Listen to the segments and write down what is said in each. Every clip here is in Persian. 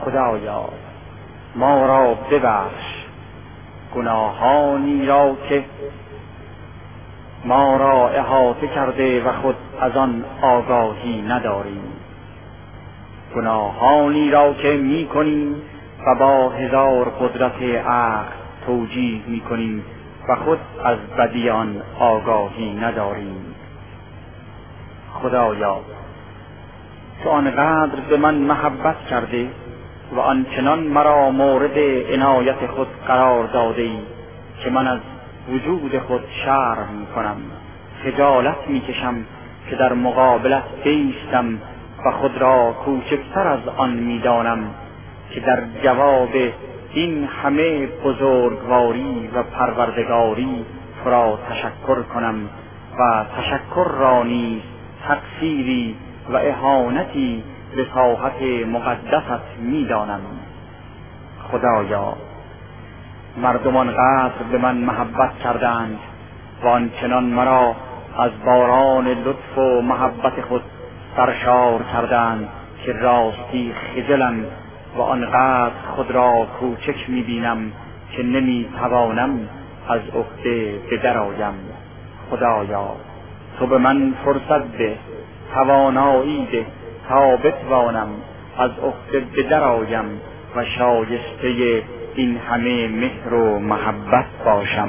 خدایا ما را ببخش گناهانی را که ما را احاطه کرده و خود از آن آگاهی نداریم، گناهانی را که می کنیم و با هزار قدرت عقل توجیه می کنیم و خود از بدی آن آگاهی نداریم. خدایا تو آنقدر به من محبت کرده و آنچنان مرا مورد عنایت خود قرار داده ای که من از وجود خود شرم می کنم، خجالت می کشم که در مقابلت بایستم و خود را کوچکتر از آن می دانم که در جواب این همه بزرگواری و پروردگاری تو را تشکر کنم و تشکر را نیز تقصیری و اهانتی به ساحت مقدست می دانم. خدایا مردمان قدر به من محبت کردند و آنچنان مرا از باران لطف و محبت خود سرشار کردند که راستی خجلم و آنقدر خود را کوچک می بینم که نمی توانم از عهده به در آیم. خدایا تو به من فرصت ده، توانایی ده تا بتوانم از عهده به در آیم و شایسته این همه مهر و محبت باشم.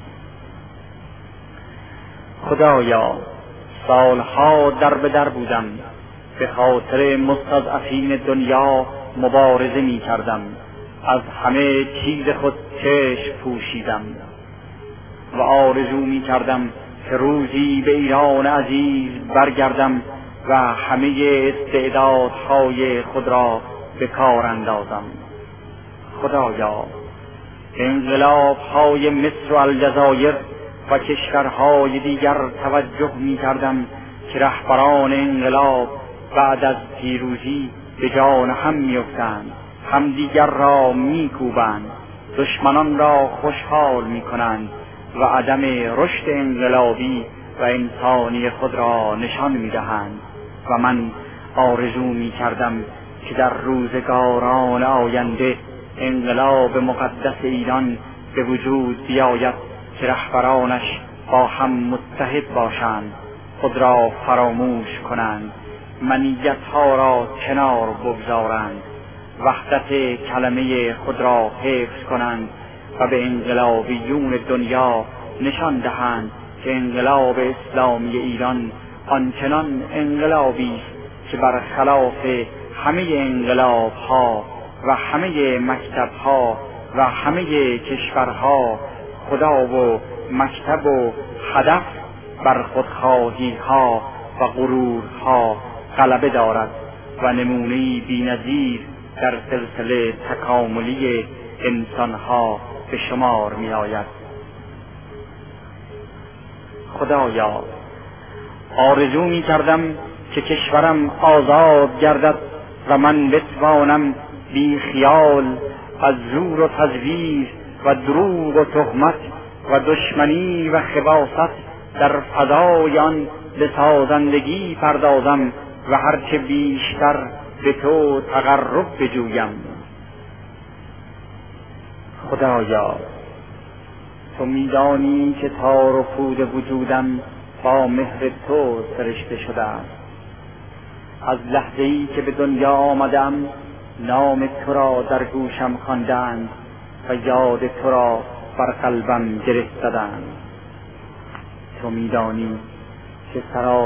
خدایا سالها در به در بودم، به خاطر مستضعفین دنیا مبارزه می کردم، از همه چیز خود چشم پوشیدم و آرزو می کردم که روزی به ایران عزیز برگردم و همه استعدادهای خود را به کار اندازم. خدایا انقلاب‌های مصر و الجزایر و کشورهای دیگر توجه می کردم که رهبران انقلاب بعد از پیروزی به جان هم می افتند، همدیگر را می کوبند، دشمنان را خوشحال می کنند و عدم رشد انقلابی و انسانی خود را نشان می دهند و من آرزو می کردم که در روزگاران آینده انقلاب مقدس ایران به وجود بیاید که رهبرانش با هم متحد باشند، خود را فراموش کنند، منیت‌ها را کنار بگذارند، وحدت کلمه خود را حفظ کنند و به انقلابیون دنیا نشان دهند که انقلاب اسلامی ایران آنچنان انقلابی است که برخلاف همه انقلاب‌ها و همه مکتب‌ها و همه کشورها خدا و مکتب و هدف بر خودخواهی‌ها و غرورها غلبه دارد و نمونه‌ای بی‌نظیر در سلسله تکاملی انسان‌ها به شمار می‌آید. خدایا آرزو می‌کردم که کشورم آزاد گردد و من بتوانم بی خیال از زور و تزویر و دروغ و تهمت و دشمنی و خباثت در فضای آن به سازندگی پردازم و هرچه بیشتر به تو تقرب بجویم. خدایا تو میدانی که تار و پود وجودم با مهر تو سرشته شده است. از لحظه‌ای که به دنیا آمدم نام تو را در گوشم خواندند و یاد تو را بر قلبم گره زدند. تو میدانی که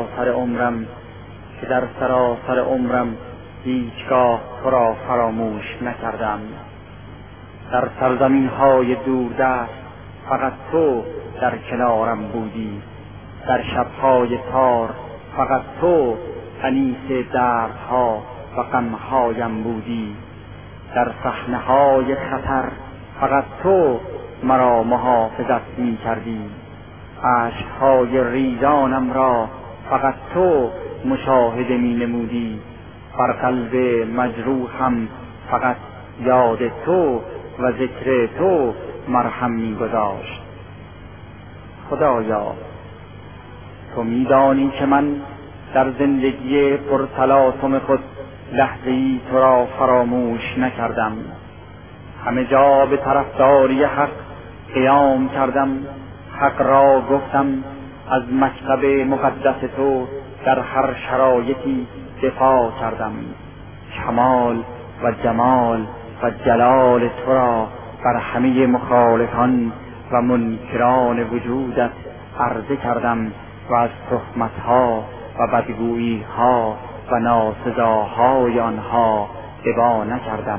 در سراسر عمرم هیچگاه تو را فراموش نکردم. در سرزمین‌های دوردست فقط تو در کنارم بودی، در شب‌های تار فقط تو انیس دردها و غم‌هایم بودی، در صحنه‌های خطر فقط تو مرا محافظت می‌کردی، اشک‌های ریزانم را فقط تو مشاهده می‌نمودی، بر قلب مجروحم فقط یاد تو و ذکر تو مرهم می‌گذاشت. خدایا تو می‌دانی که من در زندگی پرتلاطم خود لحظه‌ای تو را فراموش نکردم. همه جا به طرفداری حق قیام کردم. حق را گفتم از مکتب مقدس تو در هر شرایطی دفاع کردم. کمال و جمال و جلال تو را بر همه مخالفان و منکران وجودت عرضه کردم و از تهمت‌ها و بدگویی‌ها و ناسزاهای آنها ابا نکردم.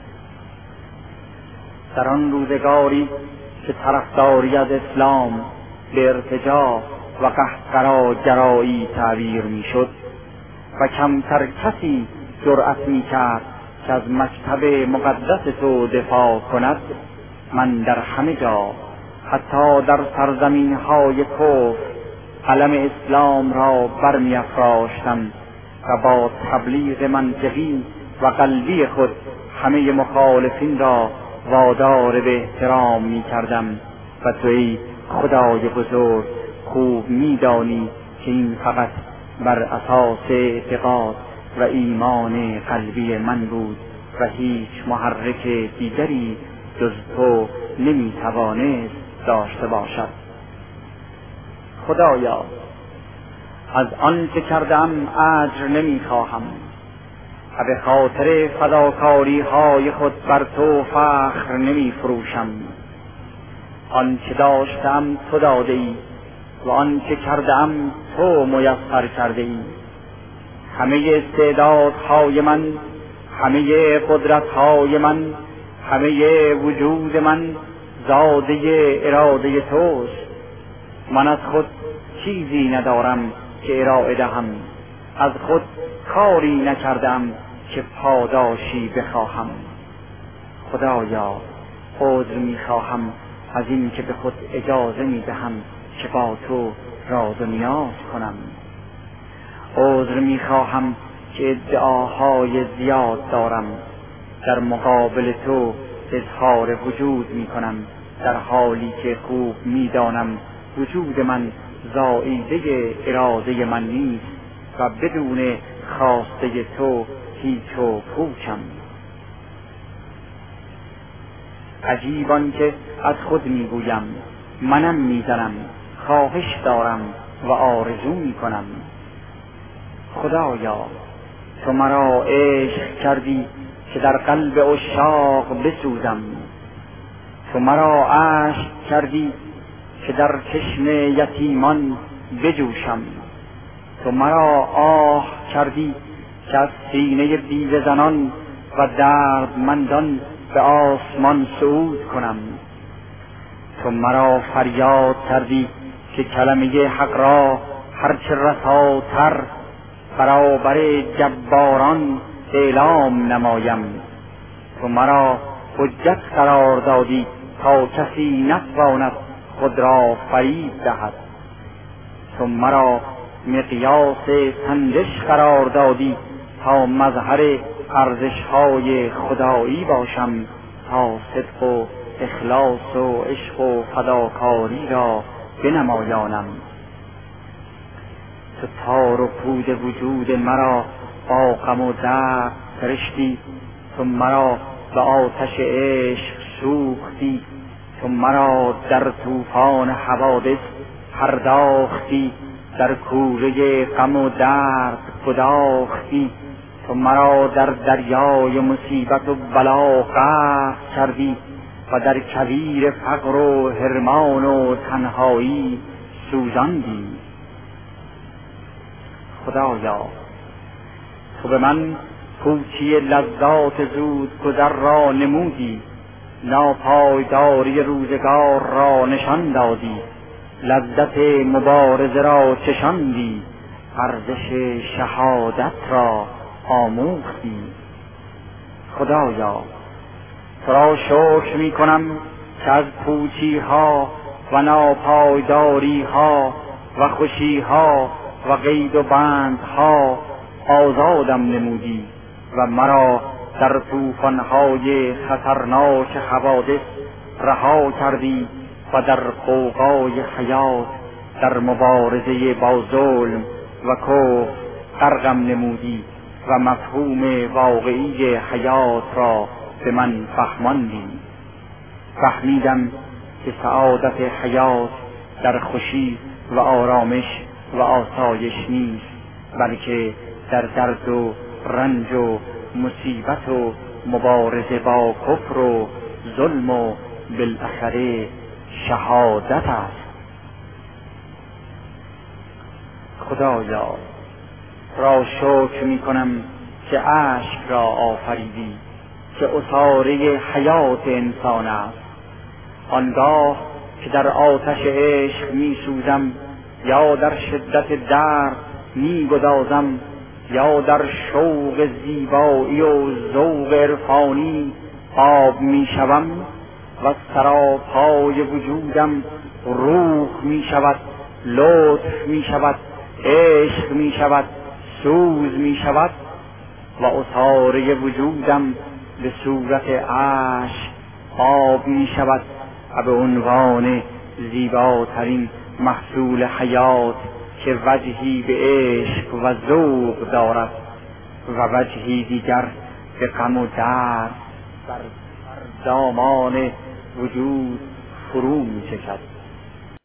در آن روزگاری که طرفداری از اسلام به ارتجاع و قهقرا-گرایی تعبیر میشد و کمتر کسی جرأت میکرد که از مکتب مقدس تو دفاع کند، من در همه جا، حتی در سرزمین‌های کفر، علم اسلام را برمی‌افراشتم و با تبلیغ منطقی و قلبی خود همه مخالفین را وادار به احترام می‌کردم. و تو ای خدای بزرگ خوب می‌دانی که این فقط بر اساس اعتقاد و ایمان قلبی من بود و هیچ محرک دیگری جز تو نمی‌توانست داشته باشد. خدایا، از آن که کردم اجر نمی‌خواهم و به خاطر فداکاری های خود بر تو فخر نمی‌فروشم. آن که داشتم تو داده ای و آن که کردم تو میسر کرده ای. همه استعدادهای من، همه قدرتهای من، همه وجود من زاده اراده توست. من از خود چیزی ندارم که ارائه دهم، از خود کاری نکردم که پاداشی بخواهم. خدایا، عذر میخواهم از این که به خود اجازه میدهم که با تو راز و نیاز کنم. عذر میخواهم که ادعاهای زیاد دارم، در مقابل تو اظهار وجود میکنم، در حالی که خوب میدانم وجود من زائیده اراده من نیست و بدون خواسته تو هیچ و پوچم. عجیبان که از خود میگویم، منم میزنم، خواهش دارم و آرزو میکنم. خدایا، تو مرا عشق کردی که در قلب عشاق بسوزم. تو مرا عشق کردی که در چشم یتیمان بجوشم. تو مرا آه کردی که از سینه بیوه زنان و دردمندان به آسمان صعود کنم. تو مرا فریاد کردی که کلمه حق را هرچه رساتر برابر جباران اعلام نمایم. تو مرا حجت قرار دادی تا کسی نتواند خود را فریب دهد. تو مرا مقیاس سنجش قرار دادی تا مظهر ارزش‌های خدایی باشم، تا صدق و اخلاص و عشق و فداکاری را بنمایانم. تو تار و پود وجود مرا با غم و درد فرشتی. تو مرا به آتش عشق سوختی. تو مرا در طوفان حوادث پرداختی، در کوره غم و درد گداختی. تو مرا در دریای مصیبت و بلا غرق کردی و در کویر فقر و حرمان و تنهایی سوزاندی. خدایا، تو به من پوچی لذات زود گذر را نمودی، ناپایداری روزگار را نشان دادی، لذت مبارزه را چشاندی، ارزش شهادت را آموختی. خدایا، تو را شکر می کنم که از پوچی ها و ناپایداری ها و خوشی ها و قید و بند ها آزادم نمودی و مرا در طوفان های خطرناک حوادث رها کردی و در غوغای حیات در مبارزه با ظلم و کفر غرقم نمودی و مفهوم واقعی حیات را به من فهماندی. فهمیدم که سعادت حیات در خوشی و آرامش و آسایش نیست، بلکه در درد و رنج و مصیبت و مبارزه با کفر و ظلم و بالاخره شهادت است. خدایا را شکر می کنم که اشک را آفریدی که عصاره حیات انسان است. آنگاه که در آتش عشق می سوزم یا در شدت درد می گدازم یا در شوق زیبایی و ذوق عرفانی آب می شوم و سراپای وجودم روح می شود، لطف می شود، عشق می شود، سوز می شود و عصاره وجودم به صورت اشک آب می شود و به عنوان زیباترین محصول حیات که وجهی به عشق و ذوق دارد و وجهی دیگر به غم و درد بر دامان وجود فرو می چکد.